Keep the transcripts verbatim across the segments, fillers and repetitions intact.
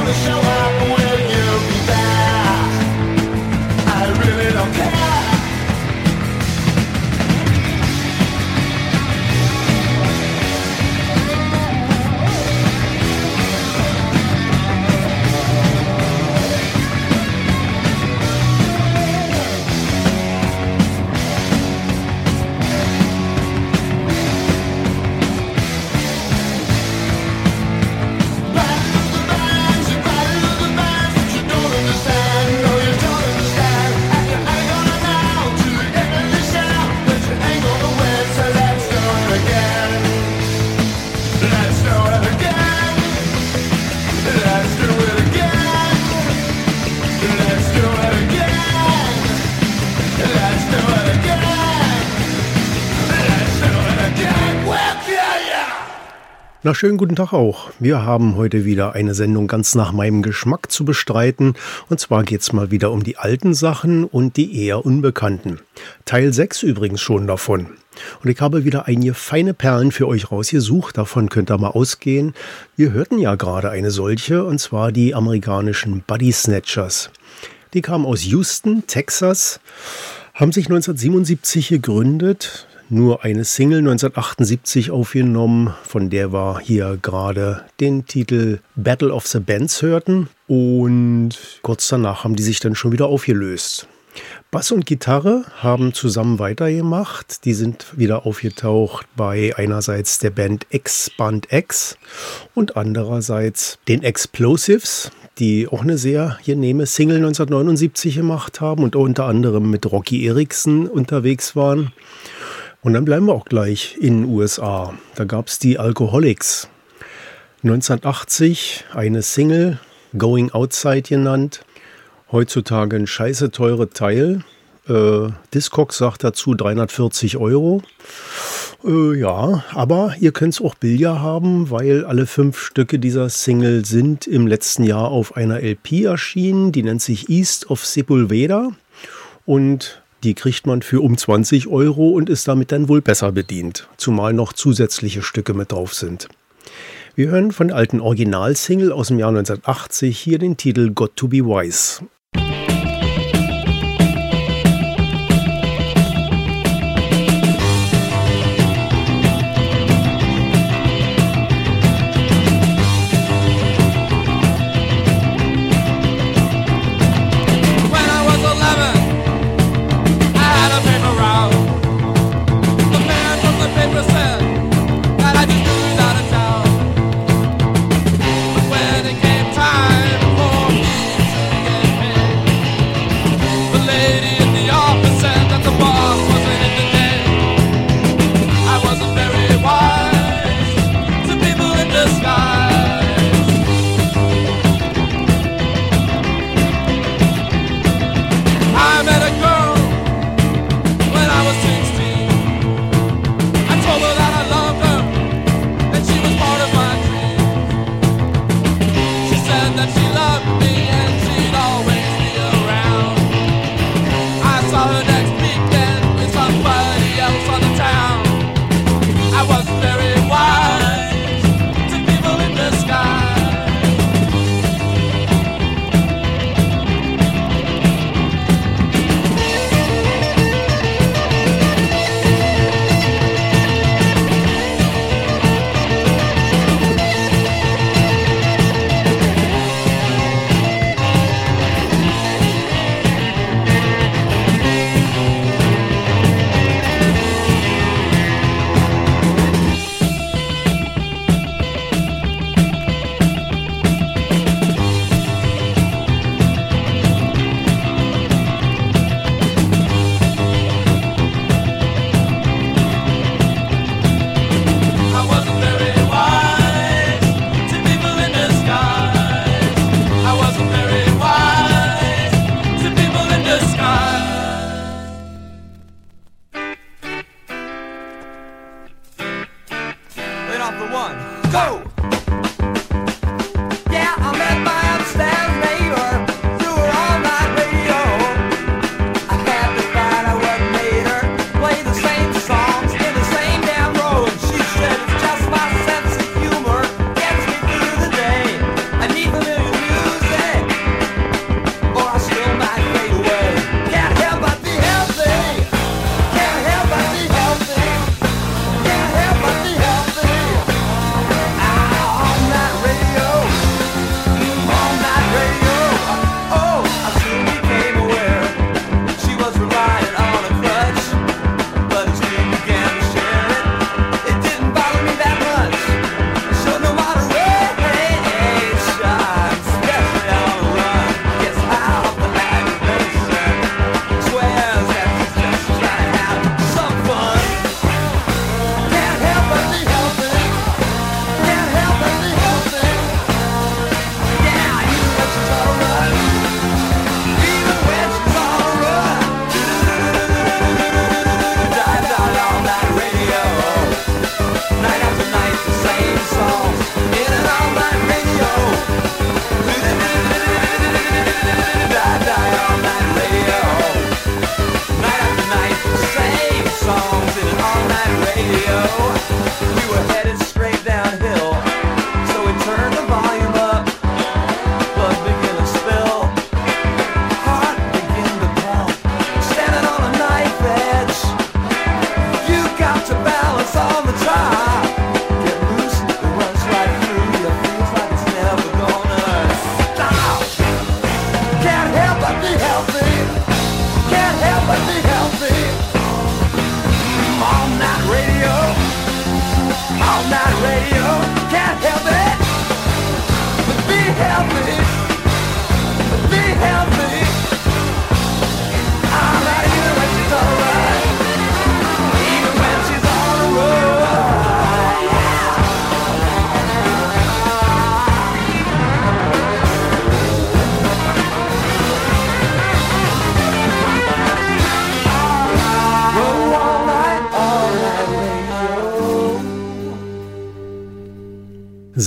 Na, schönen guten Tag auch. Wir haben heute wieder eine Sendung ganz nach meinem Geschmack zu bestreiten. Und zwar geht's mal wieder um die alten Sachen und die eher unbekannten. Teil sechs übrigens schon davon. Und ich habe wieder einige feine Perlen für euch rausgesucht. Davon könnt ihr mal ausgehen. Wir hörten ja gerade eine solche, und zwar die amerikanischen Body Snatchers. Die kamen aus Houston, Texas, haben sich neunzehnhundertsiebenundsiebzig gegründet. Nur eine Single neunzehnhundertachtundsiebzig aufgenommen, von der wir hier gerade den Titel Battle of the Bands hörten. Und kurz danach haben die sich dann schon wieder aufgelöst. Bass und Gitarre haben zusammen weitergemacht. Die sind wieder aufgetaucht bei einerseits der Band X-Band X und andererseits den Explosives, die auch eine sehr genehme Single neunzehnhundertneunundsiebzig gemacht haben und unter anderem mit Rocky Erickson unterwegs waren. Und dann bleiben wir auch gleich in den U S A. Da gab es die Alcoholics. neunzehnhundertachtzig eine Single, Going Outside genannt. Heutzutage ein scheiße teure Teil. Äh, Discogs sagt dazu dreihundertvierzig Euro. Äh, ja, aber ihr könnt es auch billiger haben, weil alle fünf Stücke dieser Single sind im letzten Jahr auf einer L P erschienen. Die nennt sich East of Sepulveda. Und die kriegt man für um zwanzig Euro und ist damit dann wohl besser bedient, zumal noch zusätzliche Stücke mit drauf sind. Wir hören von der alten Originalsingle aus dem Jahr neunzehnhundertachtzig hier den Titel Got to Be Wise. When it came time for me to get married,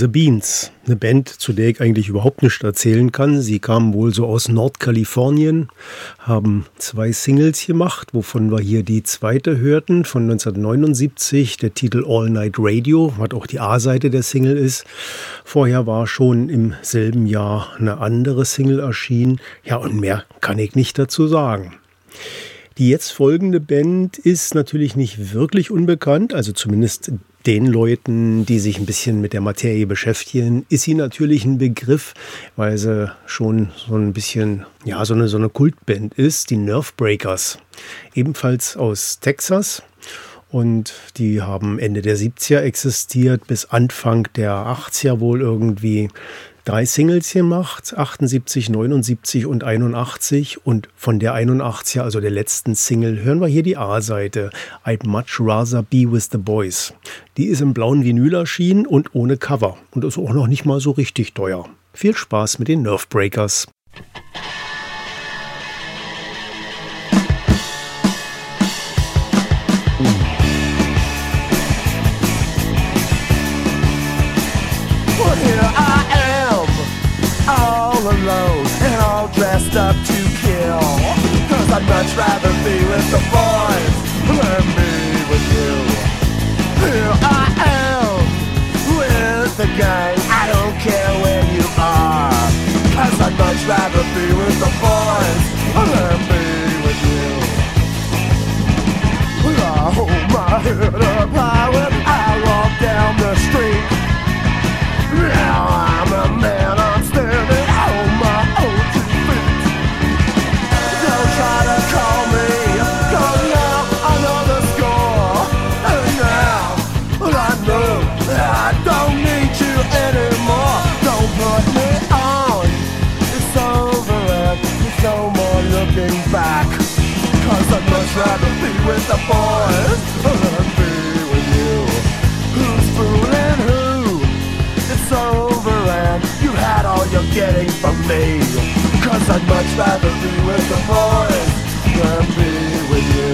The Beans, eine Band, zu der ich eigentlich überhaupt nichts erzählen kann. Sie kamen wohl so aus Nordkalifornien, haben zwei Singles gemacht, wovon wir hier die zweite hörten, von neunzehnhundertneunundsiebzig, der Titel All Night Radio, was auch die A-Seite der Single ist. Vorher war schon im selben Jahr eine andere Single erschienen. Ja, und mehr kann ich nicht dazu sagen. Die jetzt folgende Band ist natürlich nicht wirklich unbekannt, also zumindest den Leuten, die sich ein bisschen mit der Materie beschäftigen, ist sie natürlich ein Begriff, weil sie schon so ein bisschen, ja, so eine, so eine Kultband ist, die Nervebreakers. Ebenfalls aus Texas. Und die haben Ende der siebziger existiert, bis Anfang der achtziger wohl irgendwie drei Singles gemacht, achtundsiebzig, neunundsiebzig und einundachtzig. Und von der einundachtziger, also der letzten Single, hören wir hier die A-Seite, I'd Much Rather Be With The Boys. Die ist im blauen Vinyl erschienen und ohne Cover und ist auch noch nicht mal so richtig teuer. Viel Spaß mit den Nervebreakers. Alone and all dressed up to kill, 'cause I'd much rather be with the boys than be with you. Here I am with the gang, I don't care where you are, 'cause I'd much rather be with the boys than be with you. I hold my head up high when I walk down the street. Now I'm a man, I'm standing on my own two feet. Don't try to call me, 'cause now I know the score. And now I know that I don't need you anymore. Don't put me on, it's over and there's no more looking back. 'Cause I'd much rather be with the boys than be with you. Who's fooling who? It's over and you had all you're getting from me. 'Cause I'd much rather be with the boys than be with you.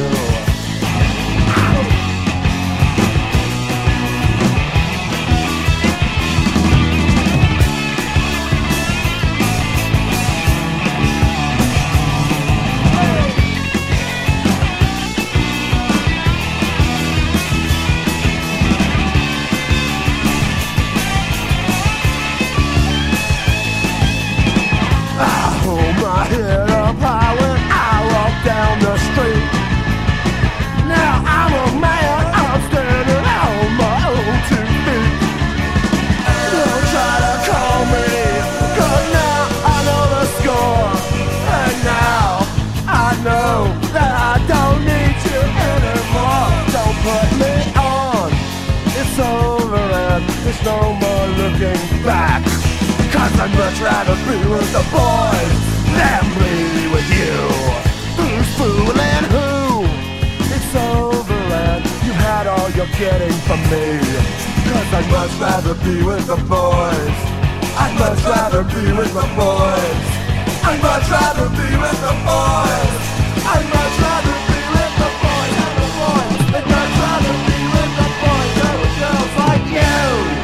There's no more looking back. 'Cause I'd much rather be with the boys than be with you. Who's fooling who? It's over and you had all you're getting from me. 'Cause I'd much rather be with the boys. I'd much rather be with the boys. I'd much rather be with the boys. I'd much rather be with the boys and the boys. I'd much rather be with the boys and the girls like you.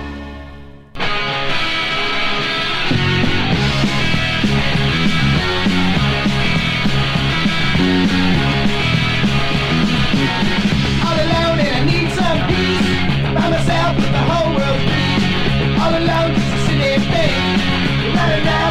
All alone and I need some peace. By myself with the whole world free. All alone just a silly thing. La la la.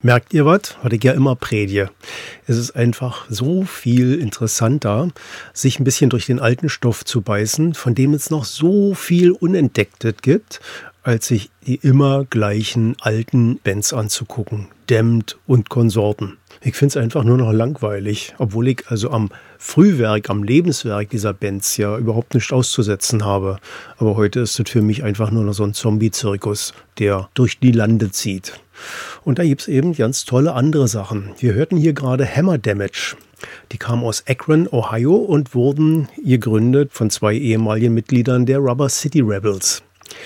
Merkt ihr was? Was ich ja immer predige. Es ist einfach so viel interessanter, sich ein bisschen durch den alten Stoff zu beißen, von dem es noch so viel Unentdecktes gibt, als sich die immer gleichen alten Bands anzugucken. Damned und Konsorten. Ich finde es einfach nur noch langweilig, obwohl ich also am Frühwerk, am Lebenswerk dieser Bands ja überhaupt nichts auszusetzen habe. Aber heute ist es für mich einfach nur noch so ein Zombie-Zirkus, der durch die Lande zieht. Und da gibt es eben ganz tolle andere Sachen. Wir hörten hier gerade Hammer Damage. Die kamen aus Akron, Ohio und wurden gegründet von zwei ehemaligen Mitgliedern der Rubber City Rebels.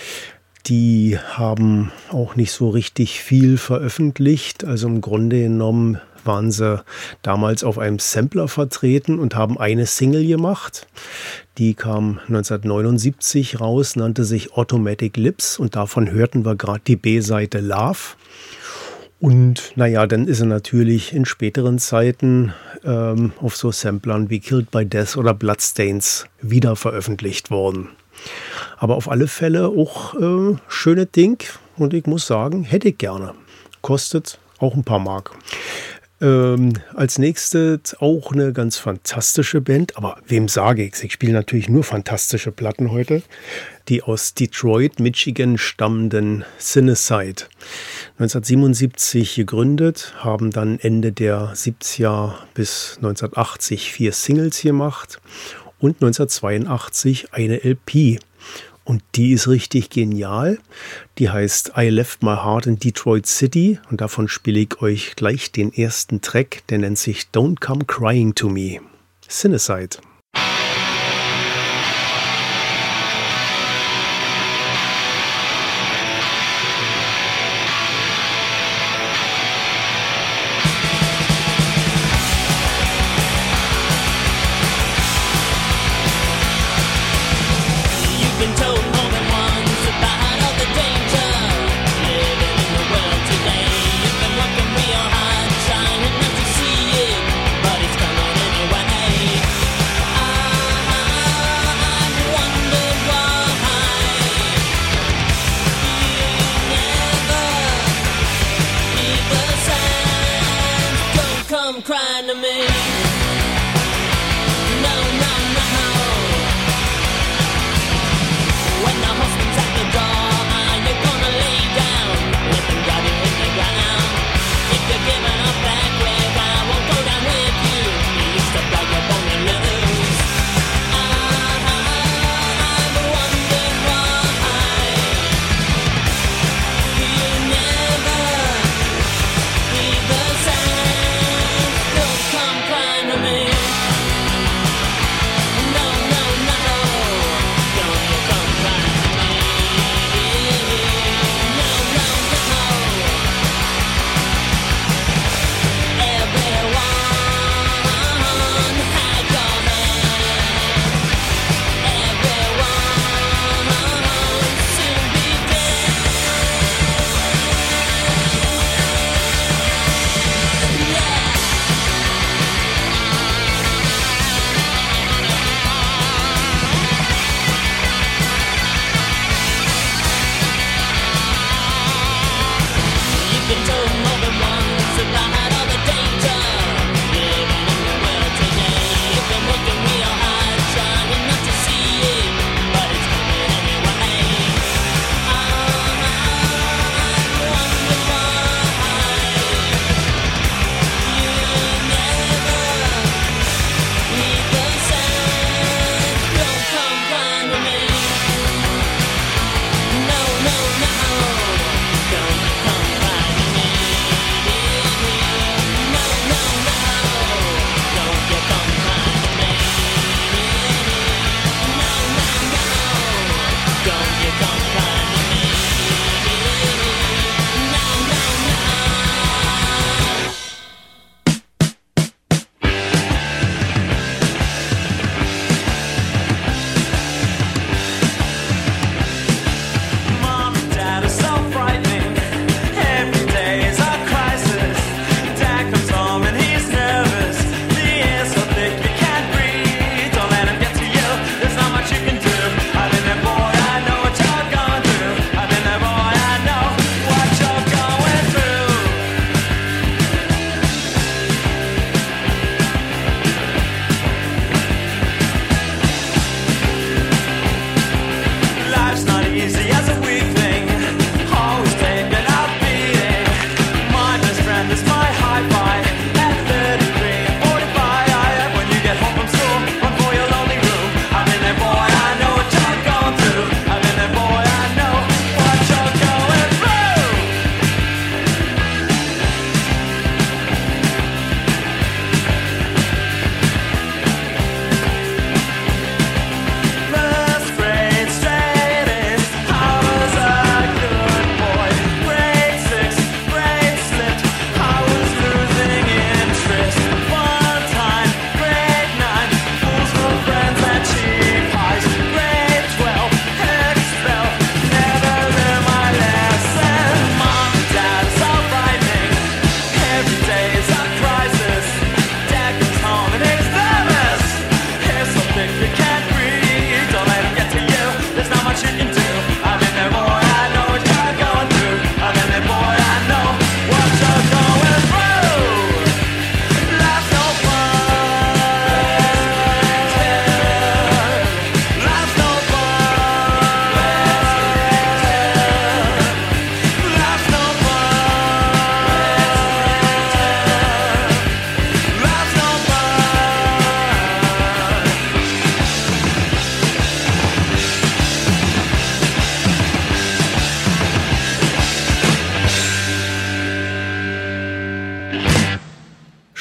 Die haben auch nicht so richtig viel veröffentlicht. Also im Grunde genommen waren sie damals auf einem Sampler vertreten und haben eine Single gemacht. Die kam neunzehnhundertneunundsiebzig raus, nannte sich Automatic Lips und davon hörten wir gerade die B-Seite Love. Und naja, dann ist er natürlich in späteren Zeiten ähm, auf so Samplern wie Killed by Death oder Bloodstains wieder veröffentlicht worden. Aber auf alle Fälle auch äh, schönes Ding und ich muss sagen, hätte ich gerne. Kostet auch ein paar Mark. Ähm, als nächstes auch eine ganz fantastische Band, aber wem sage ich's? Ich spiele natürlich nur fantastische Platten heute. Die aus Detroit, Michigan stammenden Cinecide. neunzehnhundertsiebenundsiebzig gegründet, haben dann Ende der siebziger bis neunzehnhundertachtzig vier Singles gemacht und neunzehnhundertzweiundachtzig eine L P. Und die ist richtig genial. Die heißt I Left My Heart in Detroit City. Und davon spiele ich euch gleich den ersten Track. Der nennt sich Don't Come Crying to Me. Cinecide. But it's coming anyway.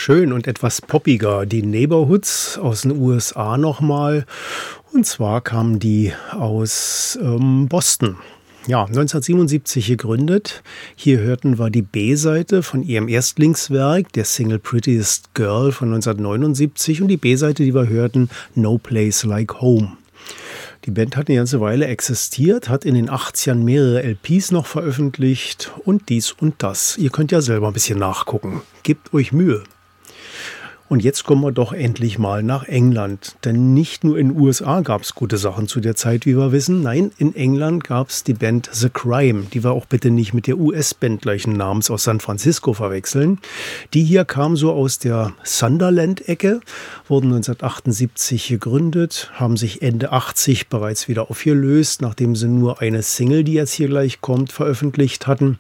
schön und etwas poppiger. Die Neighborhoods aus den U S A nochmal. Und zwar kamen die aus ähm, Boston. Ja, neunzehnhundertsiebenundsiebzig gegründet. Hier hörten wir die B-Seite von ihrem Erstlingswerk, der Single Prettiest Girl von neunzehnhundertneunundsiebzig. Und die B-Seite, die wir hörten, No Place Like Home. Die Band hat eine ganze Weile existiert, hat in den achtzigern mehrere L Ps noch veröffentlicht und dies und das. Ihr könnt ja selber ein bisschen nachgucken. Gebt euch Mühe. Und jetzt kommen wir doch endlich mal nach England. Denn nicht nur in den U S A gab es gute Sachen zu der Zeit, wie wir wissen. Nein, in England gab es die Band The Crime. Die wir auch bitte nicht mit der U S-Band gleichen Namens aus San Francisco verwechseln. Die hier kam so aus der Sunderland-Ecke, wurden neunzehnhundertachtundsiebzig gegründet, haben sich Ende achtzig bereits wieder aufgelöst, nachdem sie nur eine Single, die jetzt hier gleich kommt, veröffentlicht hatten.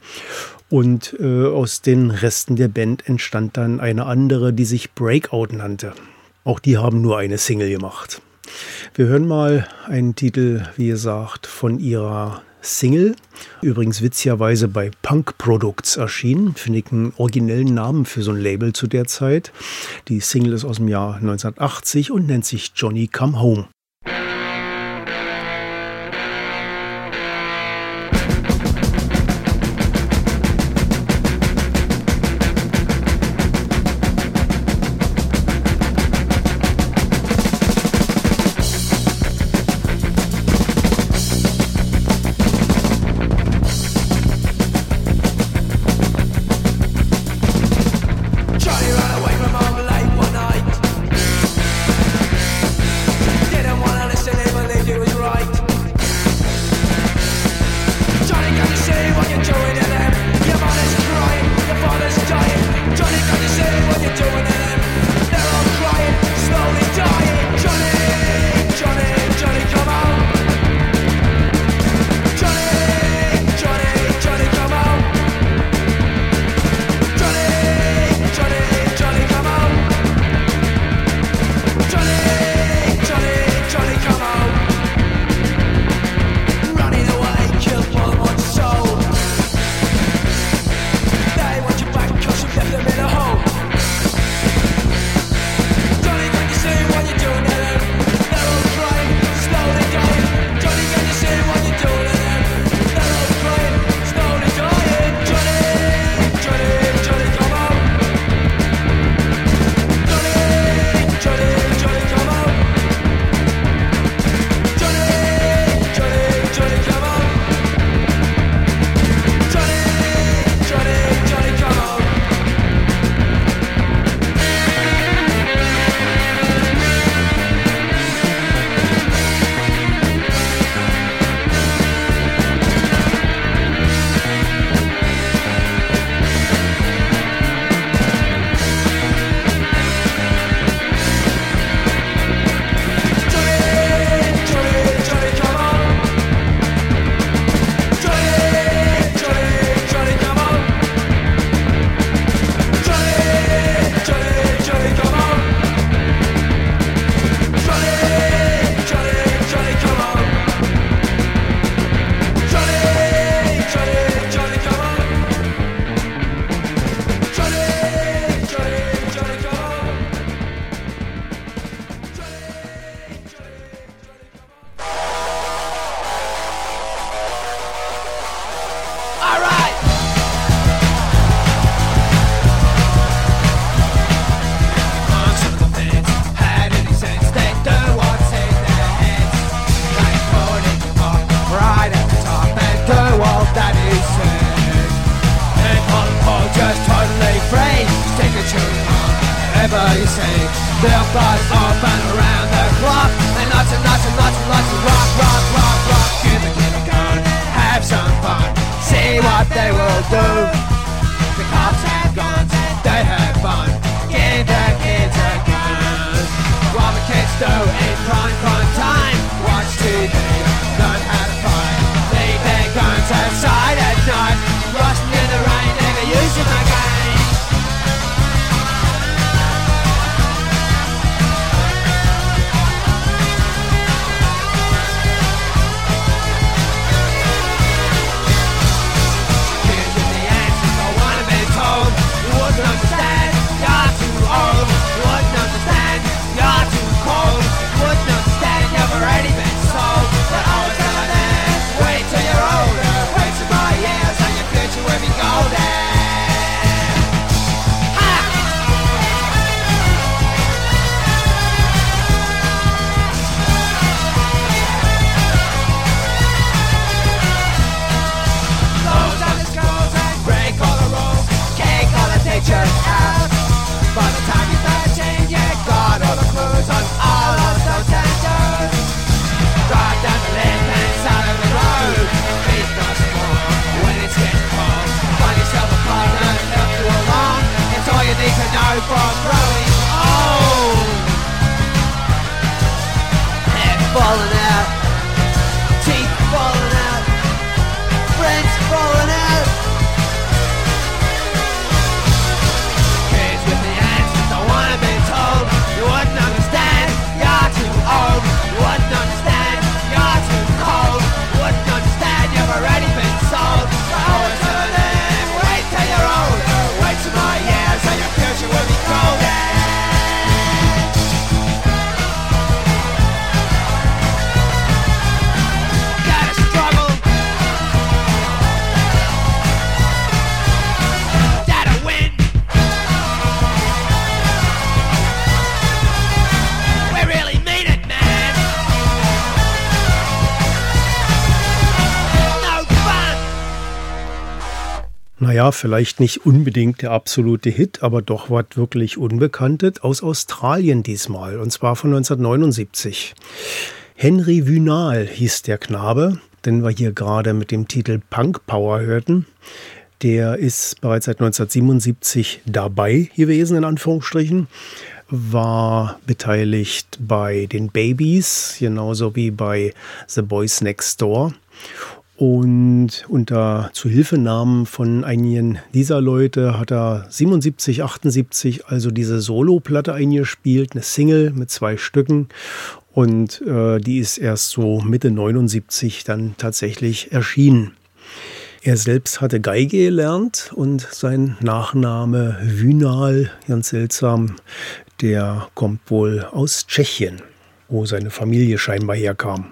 Und äh, aus den Resten der Band entstand dann eine andere, die sich Breakout nannte. Auch die haben nur eine Single gemacht. Wir hören mal einen Titel, wie gesagt, von ihrer Single. Übrigens witzigerweise bei Punk Products erschienen. Finde ich einen originellen Namen für so ein Label zu der Zeit. Die Single ist aus dem Jahr neunzehnhundertachtzig und nennt sich Johnny Come Home. Understand, you're too old. falling out, teeth falling out, friends falling out. Kids with the answers don't wanna be told. You wouldn't understand, you're too old. You wouldn't understand, you're too cold. You wouldn't understand, you've already been sold. So always never live, wait till you're old. Wait some more years and your future will be cold. Naja, vielleicht nicht unbedingt der absolute Hit, aber doch was wirklich Unbekanntes aus Australien diesmal, und zwar von neunzehnhundertneunundsiebzig. Henry Wynal hieß der Knabe, den wir hier gerade mit dem Titel Punk Power hörten. Der ist bereits seit neunzehnhundertsiebenundsiebzig dabei gewesen, in Anführungsstrichen, war beteiligt bei den Babys, genauso wie bei The Boys Next Door. Und unter Zuhilfenahmen von einigen dieser Leute hat er siebenundsiebzig, achtundsiebzig also diese Soloplatte eingespielt, eine Single mit zwei Stücken. Und äh, die ist erst so Mitte neunundsiebzig dann tatsächlich erschienen. Er selbst hatte Geige gelernt und sein Nachname Wynal, ganz seltsam, der kommt wohl aus Tschechien, wo seine Familie scheinbar herkam.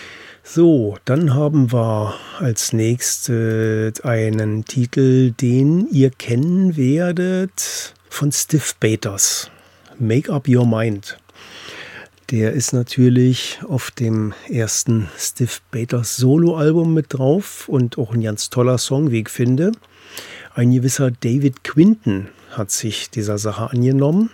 So, dann haben wir als nächstes einen Titel, den ihr kennen werdet, von Stiv Bators, Make Up Your Mind. Der ist natürlich auf dem ersten Stiv Bators Soloalbum mit drauf und auch ein ganz toller Song, wie ich finde. Ein gewisser David Quinton hat sich dieser Sache angenommen.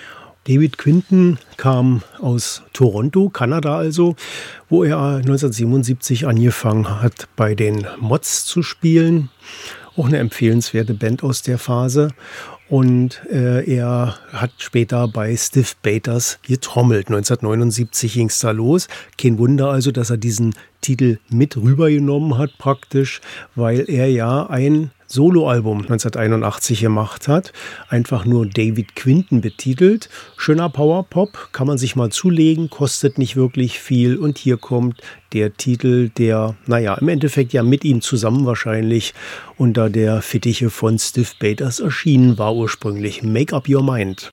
David Quinton kam aus Toronto, Kanada also, wo er neunzehnhundertsiebenundsiebzig angefangen hat, bei den Mods zu spielen. Auch eine empfehlenswerte Band aus der Phase. Und äh, er hat später bei Stiv Bators getrommelt. neunzehnhundertneunundsiebzig ging es da los. Kein Wunder also, dass er diesen Titel mit rübergenommen hat praktisch, weil er ja ein Soloalbum neunzehnhunderteinundachtzig gemacht hat. Einfach nur David Quinton betitelt. Schöner Powerpop, kann man sich mal zulegen, kostet nicht wirklich viel. Und hier kommt der Titel, der, naja, im Endeffekt ja mit ihm zusammen wahrscheinlich unter der Fittiche von Stiv Bators erschienen war ursprünglich. Make Up Your Mind.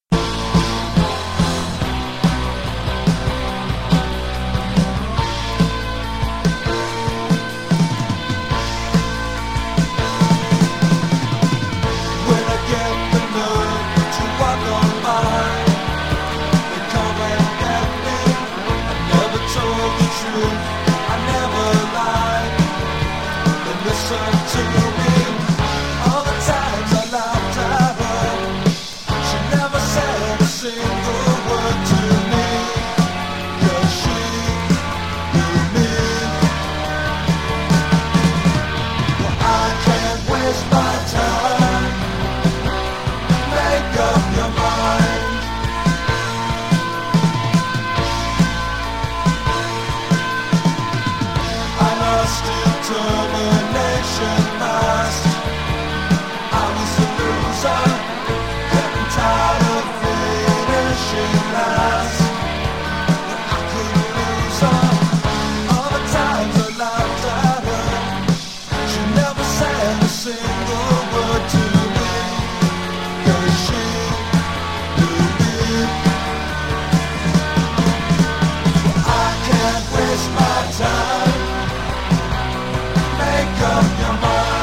Make up your mind.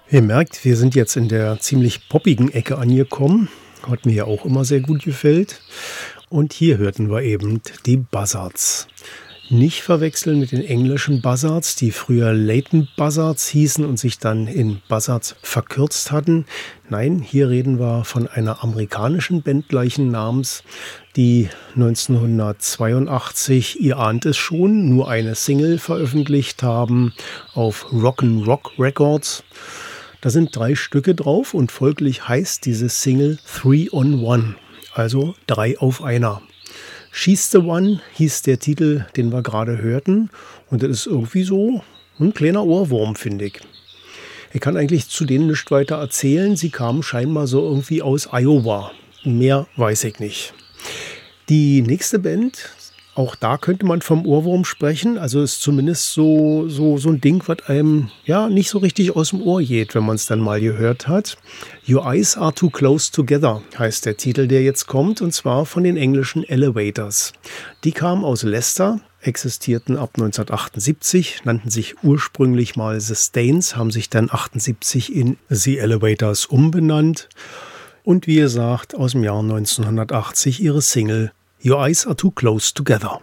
Ihr merkt, wir sind jetzt in der ziemlich poppigen Ecke angekommen, was mir ja auch immer sehr gut gefällt. Und hier hörten wir eben die Buzzards. Nicht verwechseln mit den englischen Buzzards, die früher Leighton Buzzards hießen und sich dann in Buzzards verkürzt hatten. Nein, hier reden wir von einer amerikanischen Band gleichen Namens, die neunzehnhundertzweiundachtzig, ihr ahnt es schon, nur eine Single veröffentlicht haben auf Rock'n'Rock Records. Da sind drei Stücke drauf und folglich heißt diese Single Three on One, also drei auf einer. She's the One hieß der Titel, den wir gerade hörten, und das ist irgendwie so ein kleiner Ohrwurm, finde ich. Ich kann eigentlich zu denen nicht weiter erzählen, sie kamen scheinbar so irgendwie aus Iowa. Mehr weiß ich nicht. Die nächste Band, auch da könnte man vom Ohrwurm sprechen, also ist zumindest so, so, so ein Ding, was einem ja nicht so richtig aus dem Ohr geht, wenn man es dann mal gehört hat. Your Eyes Are Too Close Together heißt der Titel, der jetzt kommt, und zwar von den englischen Elevators. Die kamen aus Leicester, existierten ab neunzehnhundertachtundsiebzig, nannten sich ursprünglich mal The Stains, haben sich dann achtundsiebzig in The Elevators umbenannt und wie gesagt aus dem Jahr neunzehnhundertachtzig ihre Single Your Eyes Are Too Close Together.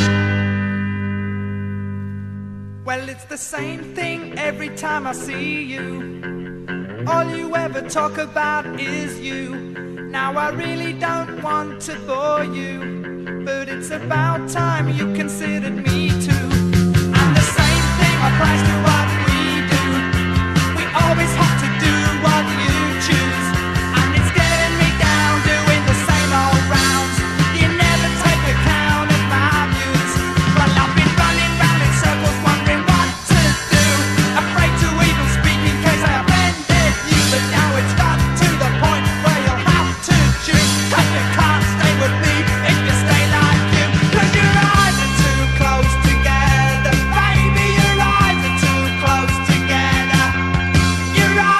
Well, it's the same thing every time I see you. All you ever talk about is you. Now I really don't want to bore you, but it's about time you considered me too. And the same thing applies to what we do. We always have to do what you choose, and it's getting me down doing the same old rounds. You never take account of my views. Well, I've been running round in circles wondering what to do, afraid to even speak in case I offended you. But now it's got to the point where you'll have to choose, 'cause you can't stay with me if you stay like you. 'Cause your eyes are too close together, baby, your eyes are too close together. Your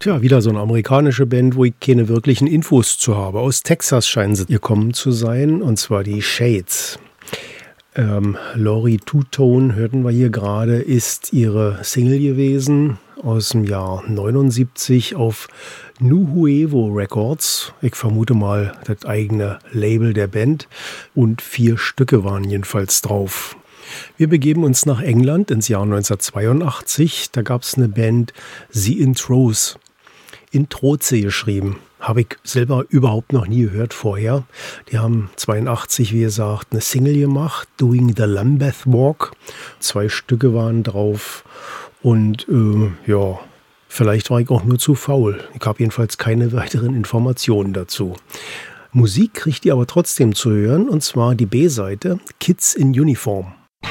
Tja, wieder so eine amerikanische Band, wo ich keine wirklichen Infos zu habe. Aus Texas scheinen sie gekommen zu sein, und zwar die Shades. Ähm, Laurie Two-Tone, hörten wir hier gerade, ist ihre Single gewesen aus dem Jahr neunundsiebzig auf Nuevo Records. Ich vermute mal das eigene Label der Band, und vier Stücke waren jedenfalls drauf. Wir begeben uns nach England ins Jahr neunzehnhundertzweiundachtzig. Da gab es eine Band, The Intros. Introze geschrieben. Habe ich selber überhaupt noch nie gehört vorher. Die haben zweiundachtzig, wie gesagt, eine Single gemacht, Doing the Lambeth Walk. Zwei Stücke waren drauf. Und äh, ja, vielleicht war ich auch nur zu faul. Ich habe jedenfalls keine weiteren Informationen dazu. Musik kriegt ihr aber trotzdem zu hören, und zwar die B-Seite Kids in Uniform.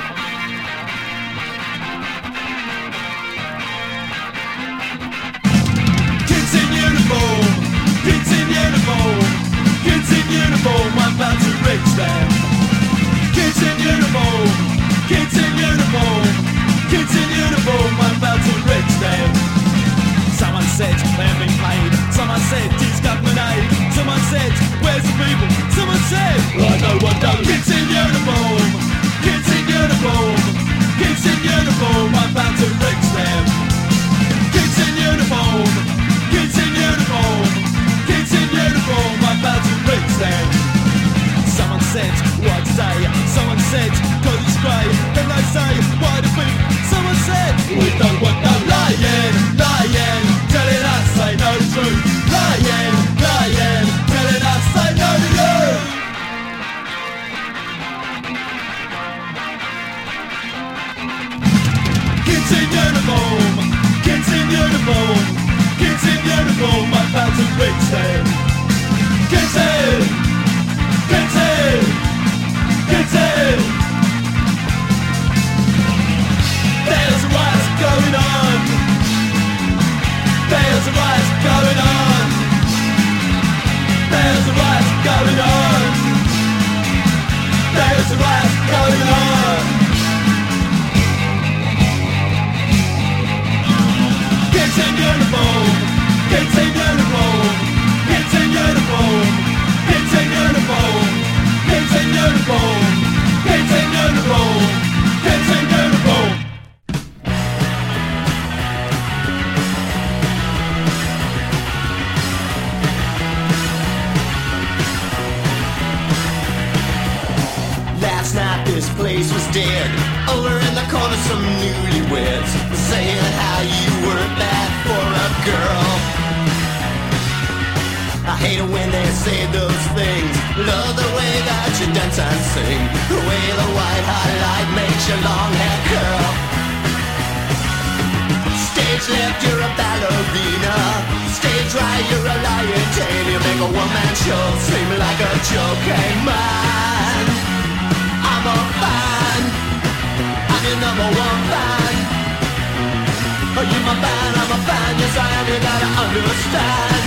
I'm about to reach them. Kids in uniform, kids in uniform, kids in uniform, I'm about to reach them. Someone said they've been paid, someone said it's government aid, someone said where's the people, someone said I know what those. Kids in uniform, kids in uniform, kids in uniform, I'm about to reach them. Kids in uniform, kids in uniform, kids in uniform, I'm about to reach them. Someone said, what day? Someone said, God it's grey. Then they say, why the people? Someone said, we don't want no lying, lying, telling us they know the truth. Lying, lying, telling us they know the truth. Kids in uniform, kids in uniform, kids in uniform, I'm about to reach them. Kids in. Kids in, kids in. There's a riot going on. There's a riot going on. There's a riot going on. There's a riot going on. Kids in uniform. Kids in uniform. Kids in uniform. Kids in uniform, kids in uniform, kids in uniform, kids in uniform. Last night this place was dead. Over in the corner some newlyweds saying how you were bad for a girl. I hate it when they say those things. Love the way that you dance and sing, the way the white highlight makes your long hair curl. Stage left, you're a ballerina. Stage right, you're a lion tail. You make a one-man show seem like a joke. Hey man, I'm a fan. I'm your number one fan. Oh, you're my fan, I'm a fan. Yes, I am, you gotta understand.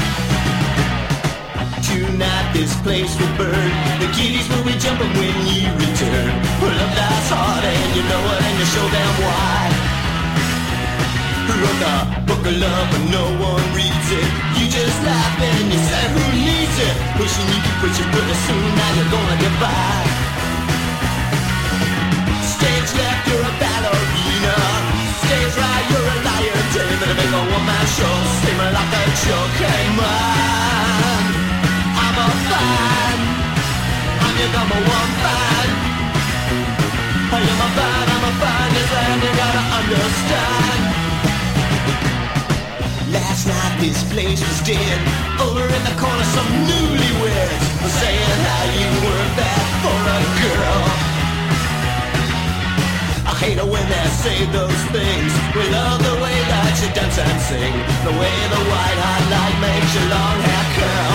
Tonight this place will burn. The kiddies will be jumping when you return. Well, love that's hard and you know it, and you show them why. Wrote the book of love but no one reads it. You just laugh and you say who needs it. Wishing you could preach it pretty soon, now you're gonna get by. Stage left, you're a ballerina. Stage right, you're a liar. Tell me to make a one-man show seem like a joke. Hey man, I'm a fan. I'm your number one fan. I am a fan, I'm a fan. Yes, and you gotta understand. Last night this place was dead. Over in the corner some newlyweds were saying how you were bad for a girl. I hate it when they say those things. We love the way that you dance and sing, the way the white highlight makes your long hair curl.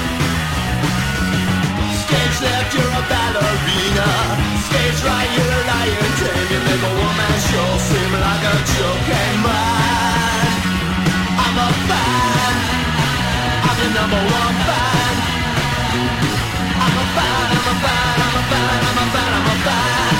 Stage left, you're a ballerina. Stage right, you're a lion tail. You make a one-man show seem like a joke. Hey man, I'm a fan. I'm the number one fan. I'm a fan, I'm a fan, I'm a fan, I'm a fan, I'm a fan.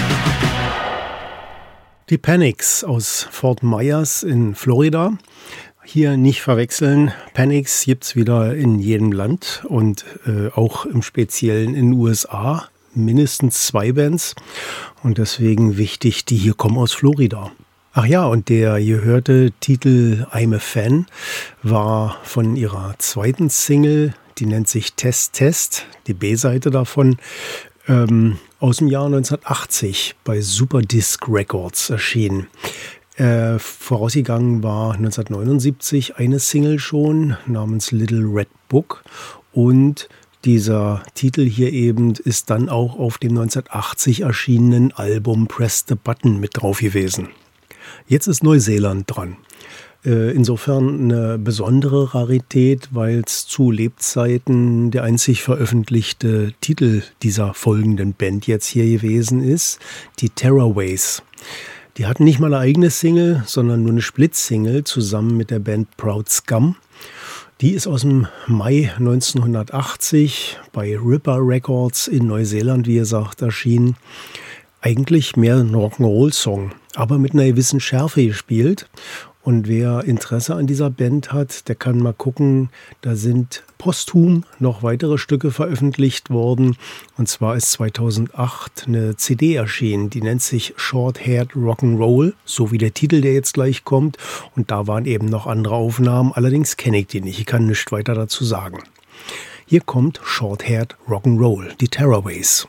Die Panics aus Fort Myers in Florida. Hier nicht verwechseln. Panics gibt's wieder in jedem Land und äh, auch im Speziellen in den U S A. Mindestens zwei Bands und deswegen wichtig, die hier kommen aus Florida. Ach ja, und der gehörte Titel I'm a Fan war von ihrer zweiten Single, die nennt sich Test Test, die B-Seite davon, ähm, aus dem Jahr neunzehnhundertachtzig bei Superdisc Records erschienen. Äh, vorausgegangen war neunzehnhundertneunundsiebzig eine Single schon namens Little Red Book und dieser Titel hier eben ist dann auch auf dem neunzehnhundertachtzig erschienenen Album Press the Button mit drauf gewesen. Jetzt ist Neuseeland dran. Äh, insofern eine besondere Rarität, weil es zu Lebzeiten der einzig veröffentlichte Titel dieser folgenden Band jetzt hier gewesen ist, die Terrorways. Die hatten nicht mal eine eigene Single, sondern nur eine Split-Single zusammen mit der Band Proud Scum. Die ist aus dem Mai neunzehnhundertachtzig bei Ripper Records in Neuseeland, wie gesagt, erschienen. Eigentlich mehr ein Rock'n'Roll-Song, aber mit einer gewissen Schärfe gespielt. Und wer Interesse an dieser Band hat, der kann mal gucken, da sind posthum noch weitere Stücke veröffentlicht worden. Und zwar ist zweitausendacht eine C D erschienen, die nennt sich Short Haired Rock'n'Roll, so wie der Titel, der jetzt gleich kommt. Und da waren eben noch andere Aufnahmen, allerdings kenne ich die nicht, ich kann nichts weiter dazu sagen. Hier kommt Short Haired Rock'n'Roll, die Terrorways.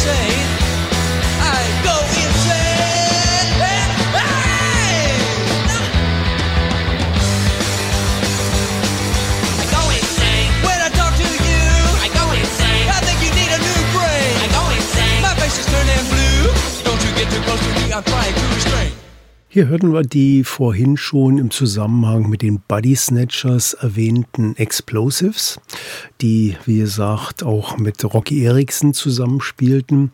insane. I go insane. Hey! I go insane. When I talk to you, I go insane. I think you need a new brain. I go insane. My face is turning blue. Don't you get too close to me, I'm trying to restrain. Hier hörten wir die vorhin schon im Zusammenhang mit den Body Snatchers erwähnten Explosives, die, wie gesagt, auch mit Rocky Erickson zusammenspielten.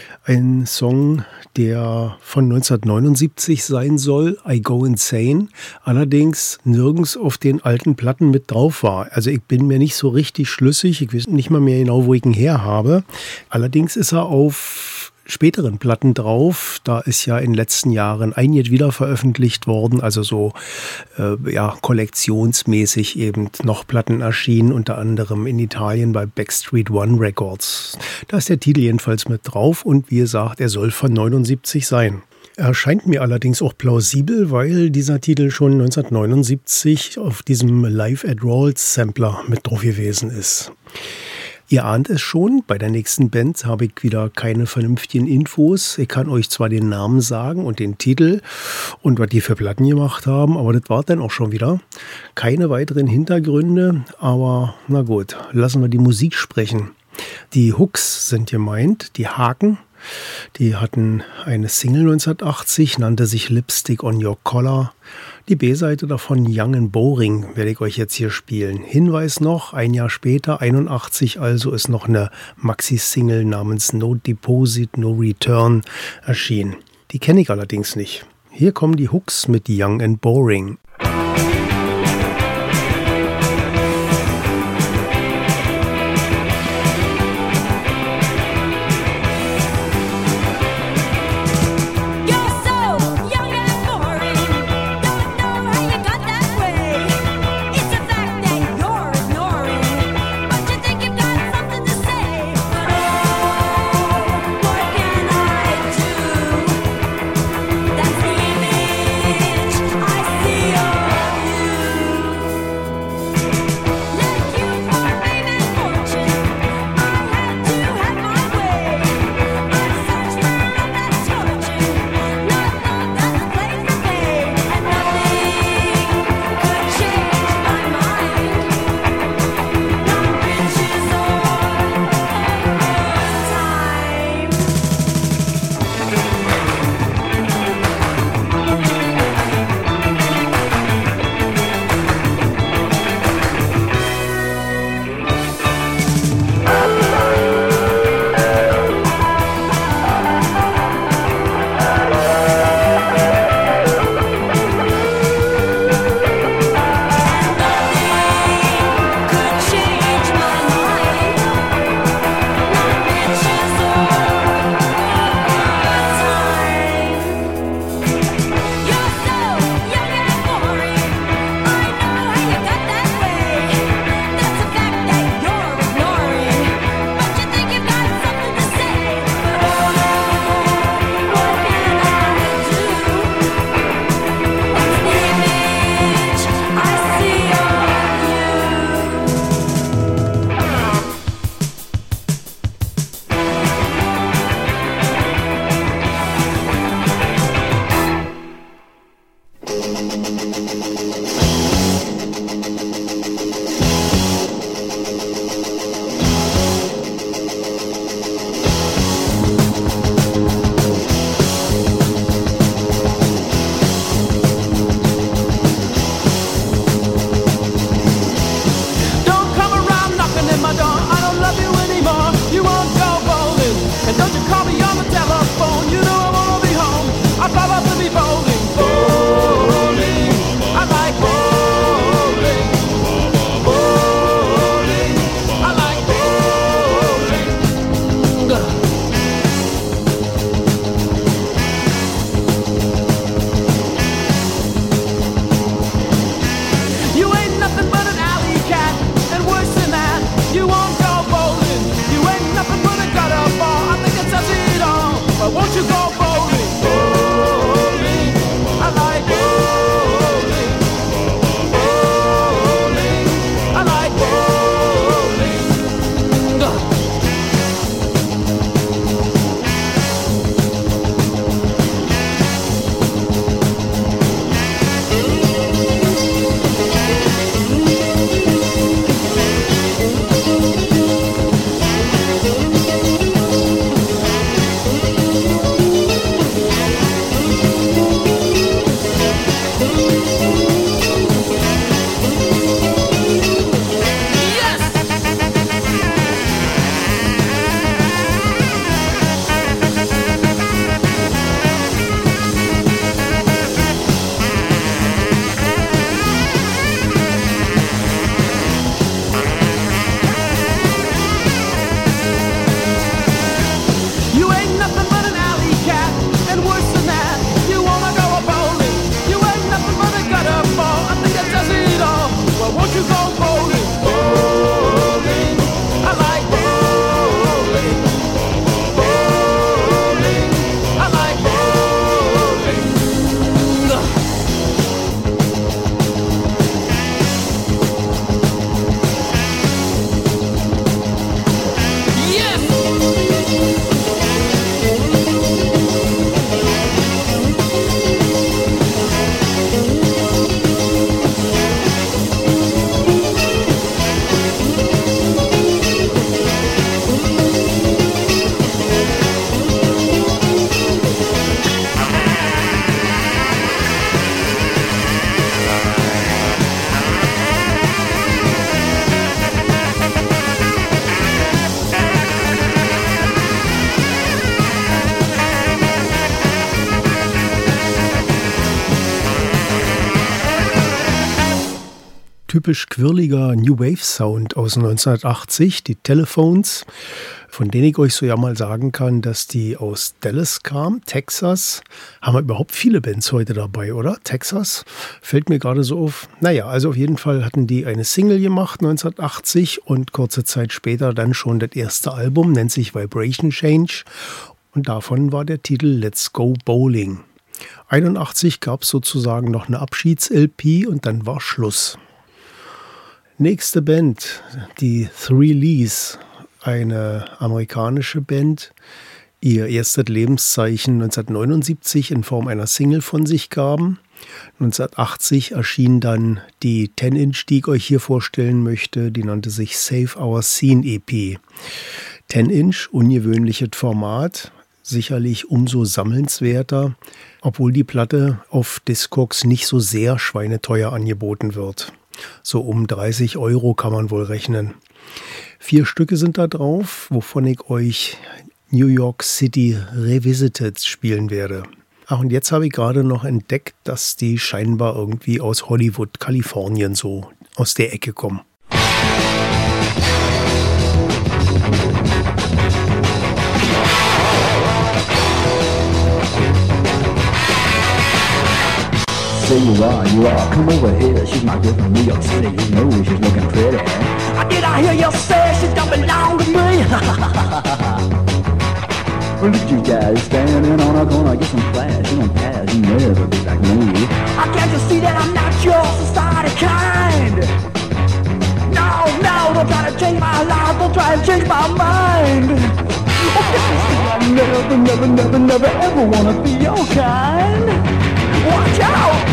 Ein Song, der von neunzehnhundertneunundsiebzig sein soll, I Go Insane, allerdings nirgends auf den alten Platten mit drauf war. Also ich bin mir nicht so richtig schlüssig, ich weiß nicht mal mehr genau, wo ich ihn her habe. Allerdings ist er auf späteren Platten drauf. Da ist ja in den letzten Jahren einiges wieder veröffentlicht worden, also so äh, ja kollektionsmäßig eben noch Platten erschienen, unter anderem in Italien bei Backstreet One Records. Da ist der Titel jedenfalls mit drauf und wie gesagt, er soll von neunundsiebzig sein. Er scheint mir allerdings auch plausibel, weil dieser Titel schon neunzehnhundertneunundsiebzig auf diesem Live at Rawls Sampler mit drauf gewesen ist. Ihr ahnt es schon, bei der nächsten Band habe ich wieder keine vernünftigen Infos. Ich kann euch zwar den Namen sagen und den Titel und was die für Platten gemacht haben, aber das war dann auch schon wieder. Keine weiteren Hintergründe, aber na gut, lassen wir die Musik sprechen. Die Hooks sind gemeint, die Haken. Die hatten eine Single neunzehnhundertachtzig, nannte sich Lipstick on Your Collar. Die B-Seite davon, Young and Boring, werde ich euch jetzt hier spielen. Hinweis noch, ein Jahr später, einundachtzig also, ist noch eine Maxi-Single namens No Deposit, No Return erschienen. Die kenne ich allerdings nicht. Hier kommen die Hooks mit Young and Boring. That's the image I see. typisch quirliger New Wave Sound aus neunzehnhundertachtzig, die Telephones, von denen ich euch so ja mal sagen kann, dass die aus Dallas kamen, Texas. Haben wir überhaupt viele Bands heute dabei, oder? Texas? Fällt mir gerade so auf. Naja, also auf jeden Fall hatten die eine Single gemacht neunzehnhundertachtzig und kurze Zeit später dann schon das erste Album, nennt sich Vibration Change. Und davon war der Titel Let's Go Bowling. einundachtzig gab es sozusagen noch eine Abschieds-L P und dann war Schluss. Nächste Band, die Three Lees, eine amerikanische Band, ihr erstes Lebenszeichen neunzehnhundertneunundsiebzig in Form einer Single von sich gaben. neunzehnhundertachtzig erschien dann die zehn Inch, die ich euch hier vorstellen möchte, die nannte sich Save Our Scene E P. zehn Inch, ungewöhnliches Format, sicherlich umso sammelnswerter, obwohl die Platte auf Discogs nicht so sehr schweineteuer angeboten wird. So um dreißig Euro kann man wohl rechnen. Vier Stücke sind da drauf, wovon ich euch New York City Revisited spielen werde. Ach, und jetzt habe ich gerade noch entdeckt, dass die scheinbar irgendwie aus Hollywood, Kalifornien so aus der Ecke kommen. Say you are, you are, come over here. She's my girl from New York City, you know she's looking pretty. I did I hear you say she don't belong to me? Well, look you guys standing on a corner, get some class, you don't pass, you never be like me. I can't you see that I'm not your society kind? No, no, don't try to change my life, don't try to change my mind. Oh, I never, never, never, never ever wanna be your kind. Watch out!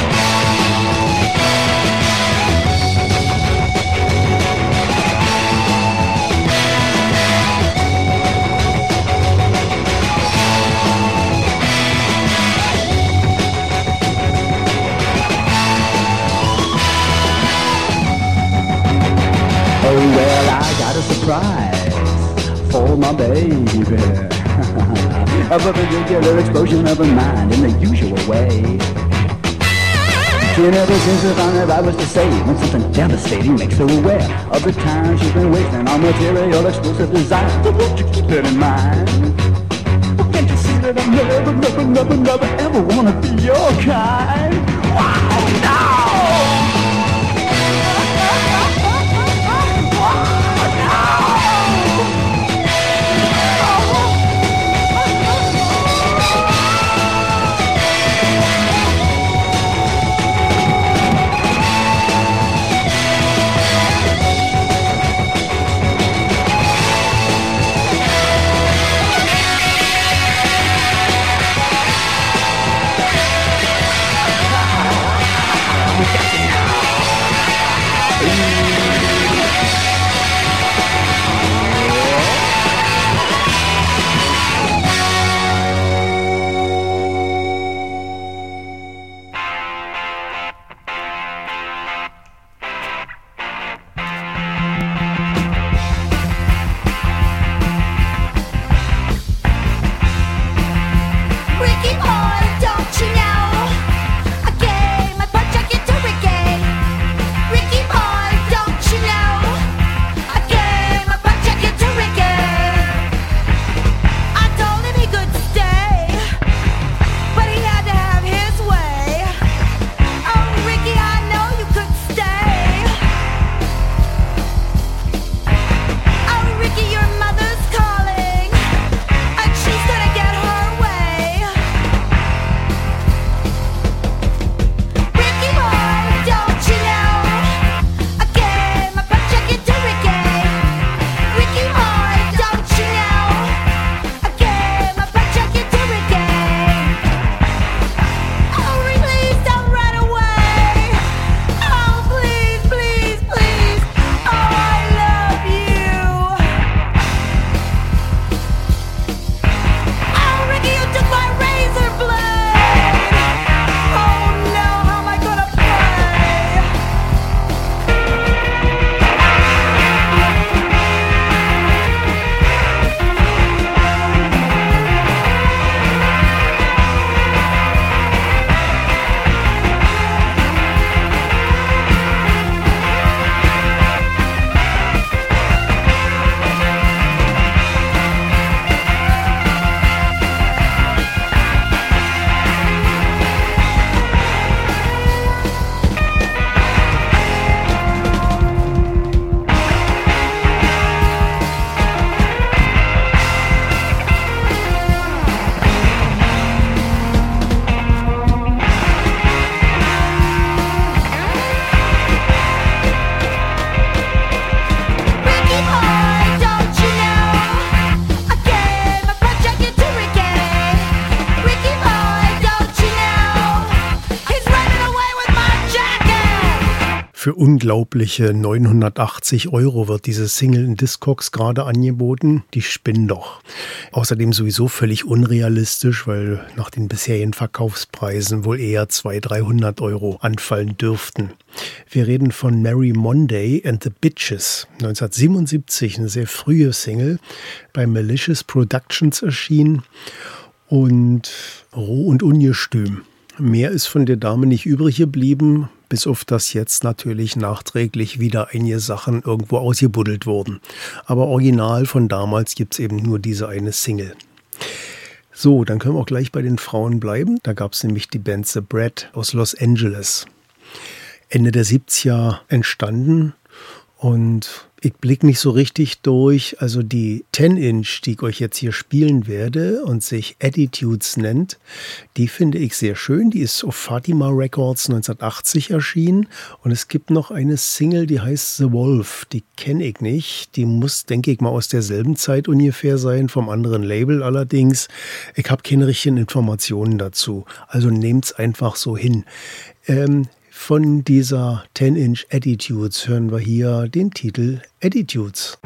Oh well, I got a surprise for my baby. Of a particular explosion of her mind in the usual way. She never seems to find that I was to say when something devastating makes her aware of the time she's been wasting on material explosive design. But won't you keep that in mind? Well, can't you see that I never, never, never, never ever wanna be your kind? Wow, no! Für unglaubliche neunhundertachtzig Euro wird diese Single in Discogs gerade angeboten. Die spinnen doch. Außerdem sowieso völlig unrealistisch, weil nach den bisherigen Verkaufspreisen wohl eher zweihundert, dreihundert Euro anfallen dürften. Wir reden von Mary Monday and the Bitches. neunzehnhundertsiebenundsiebzig, eine sehr frühe Single, bei Malicious Productions erschienen und roh und ungestüm. Mehr ist von der Dame nicht übrig geblieben, bis auf das jetzt natürlich nachträglich wieder einige Sachen irgendwo ausgebuddelt wurden. Aber original von damals gibt's eben nur diese eine Single. So, dann können wir auch gleich bei den Frauen bleiben. Da gab's nämlich die Band The Brat aus Los Angeles. Ende der siebziger entstanden und ich blicke nicht so richtig durch. Also die zehn Inch, die ich euch jetzt hier spielen werde und sich Attitudes nennt, die finde ich sehr schön. Die ist auf Fatima Records neunzehnhundertachtzig erschienen und es gibt noch eine Single, die heißt The Wolf. Die kenne ich nicht. Die muss, denke ich mal, aus derselben Zeit ungefähr sein, vom anderen Label allerdings. Ich habe keine richtigen Informationen dazu. Also nehmt's einfach so hin. Ähm, Von dieser zehn Inch Attitudes hören wir hier den Titel Attitudes.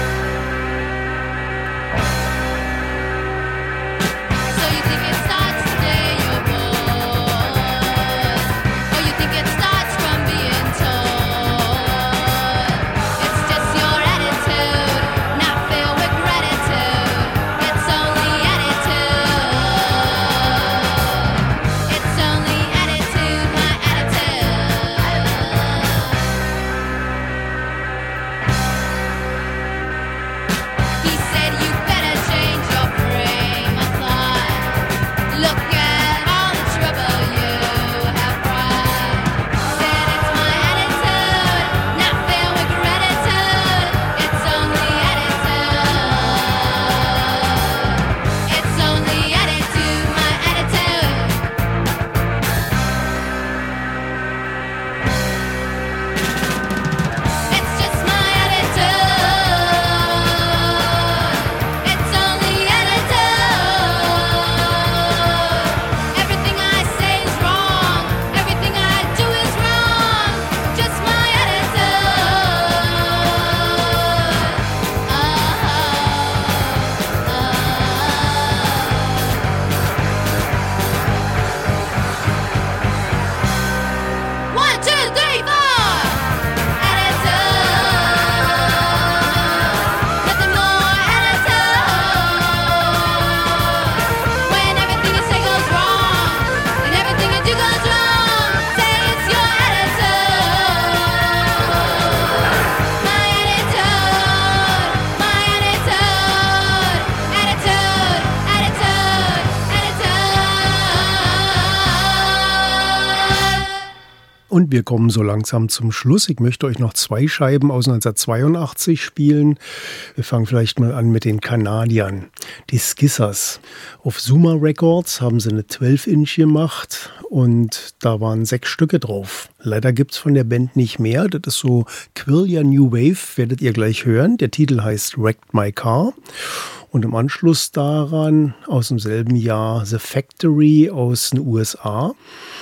Und wir kommen so langsam zum Schluss. Ich möchte euch noch zwei Scheiben aus neunzehnhundertzweiundachtzig spielen. Wir fangen vielleicht mal an mit den Kanadiern. Die Skissers. Auf Zuma Records haben sie eine zwölf Inch gemacht und da waren sechs Stücke drauf. Leider gibt's von der Band nicht mehr. Das ist so Quillia New Wave, werdet ihr gleich hören. Der Titel heißt Wrecked My Car. Und im Anschluss daran aus demselben Jahr The Factory aus den U S A.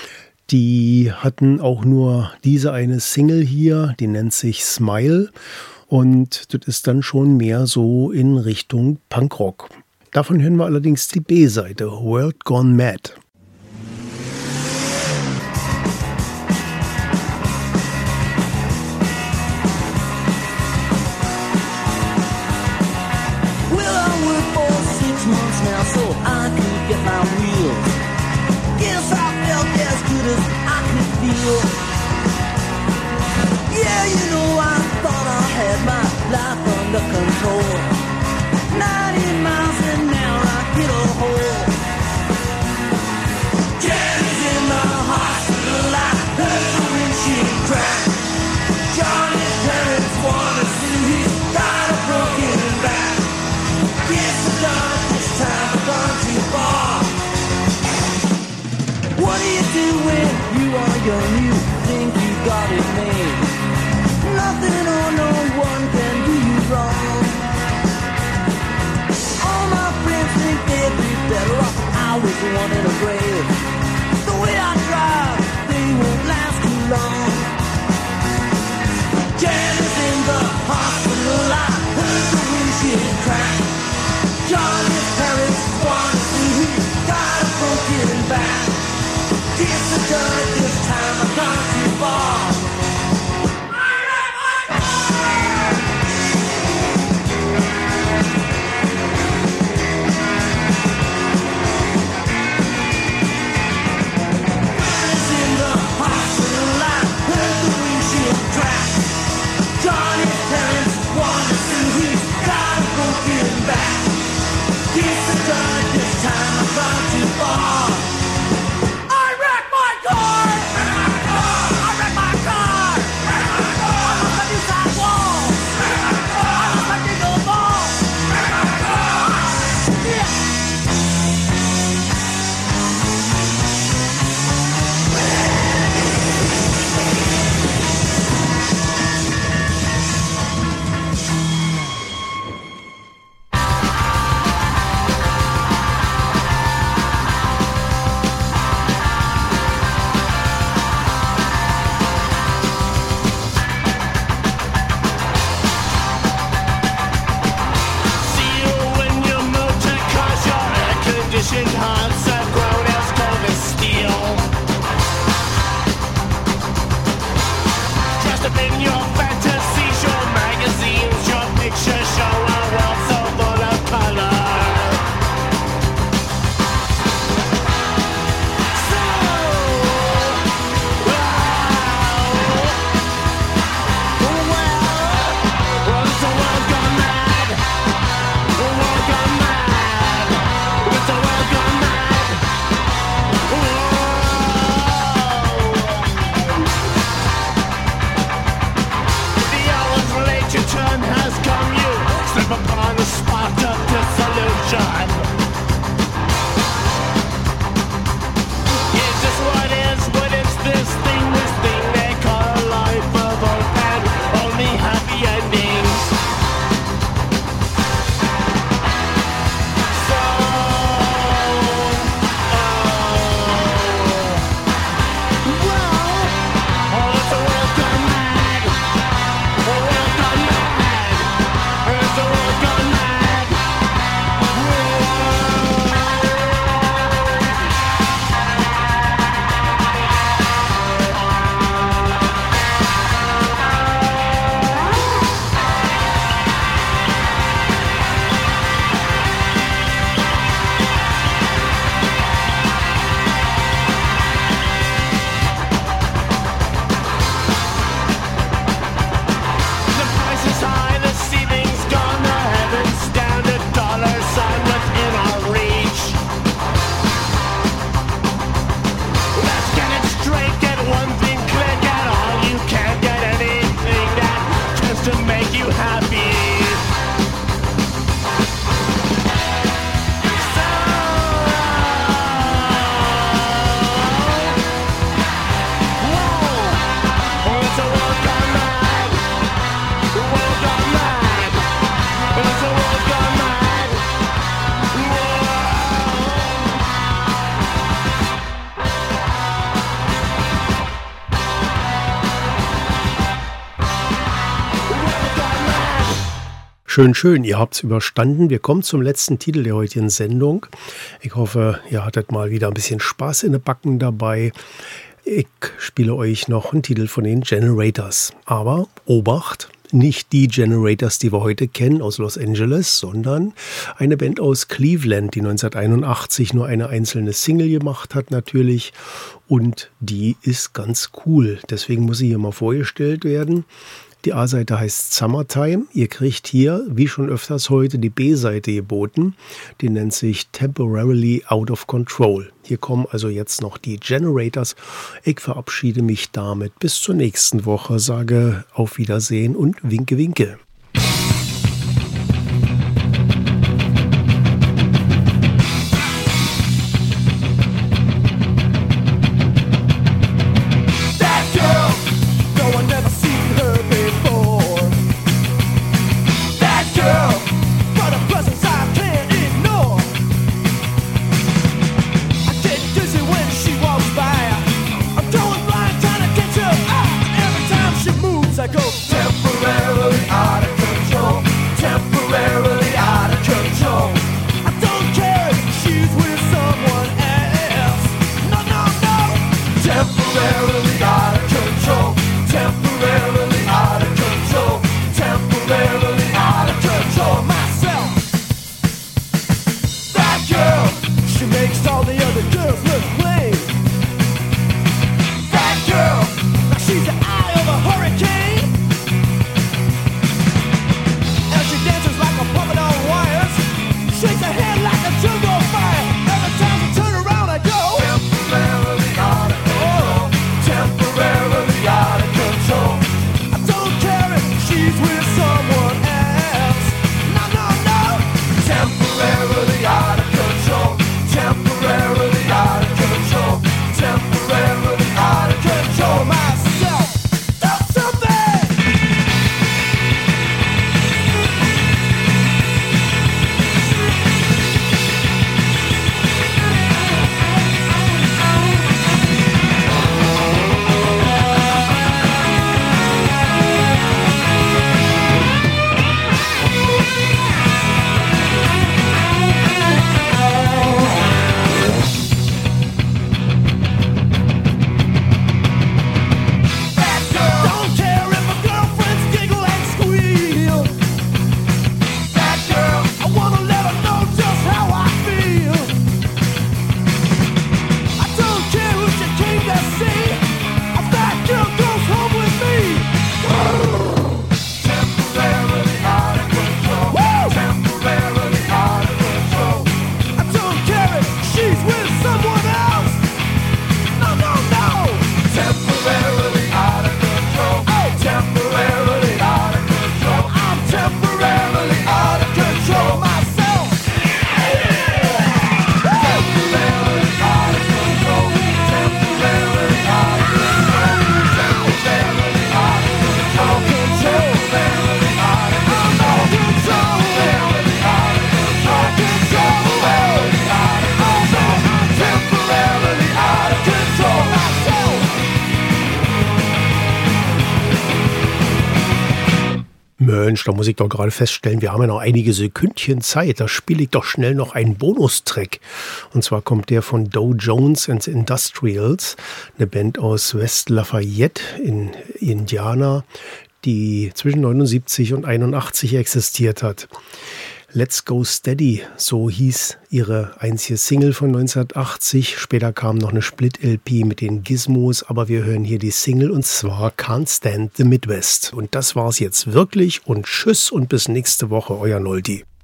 Die hatten auch nur diese eine Single hier, die nennt sich Smile. Und das ist dann schon mehr so in Richtung Punkrock. Davon hören wir allerdings die B-Seite, World Gone Mad. Yeah, you know, I thought I had my life under control. ninety miles an hour, I hit a hole. Jenny's in the hospital, I heard the windshield crack. Johnny's parents wanna see he's got a broken back. Yes, I done this time, I've gone too far. What do you do when you are young? You think you got it made. Nothing or no one can do you wrong. All my friends think they'd be better off. I was the one in a grave. The way I drive, they won't last too long. Schön, schön, ihr habt's überstanden. Wir kommen zum letzten Titel der heutigen Sendung. Ich hoffe, ihr hattet mal wieder ein bisschen Spaß in den Backen dabei. Ich spiele euch noch einen Titel von den Generators. Aber Obacht, nicht die Generators, die wir heute kennen aus Los Angeles, sondern eine Band aus Cleveland, die neunzehnhunderteinundachtzig nur eine einzelne Single gemacht hat natürlich. Und die ist ganz cool. Deswegen muss sie hier mal vorgestellt werden. Die A-Seite heißt Summertime. Ihr kriegt hier, wie schon öfters heute, die B-Seite geboten. Die nennt sich Temporarily Out of Control. Hier kommen also jetzt noch die Generators. Ich verabschiede mich damit bis zur nächsten Woche, sage auf Wiedersehen und winke, winke. Mensch, da muss ich doch gerade feststellen, wir haben ja noch einige Sekündchen Zeit. Da spiele ich doch schnell noch einen Bonustrack. Und zwar kommt der von Dow Jones and Industrials, eine Band aus West Lafayette in Indiana, die zwischen neunundsiebzig und einundachtzig existiert hat. Let's Go Steady, so hieß ihre einzige Single von neunzehnhundertachtzig. Später kam noch eine Split-L P mit den Gizmos, aber wir hören hier die Single und zwar Can't Stand the Midwest. Und das war's jetzt wirklich und tschüss und bis nächste Woche, euer Noldi.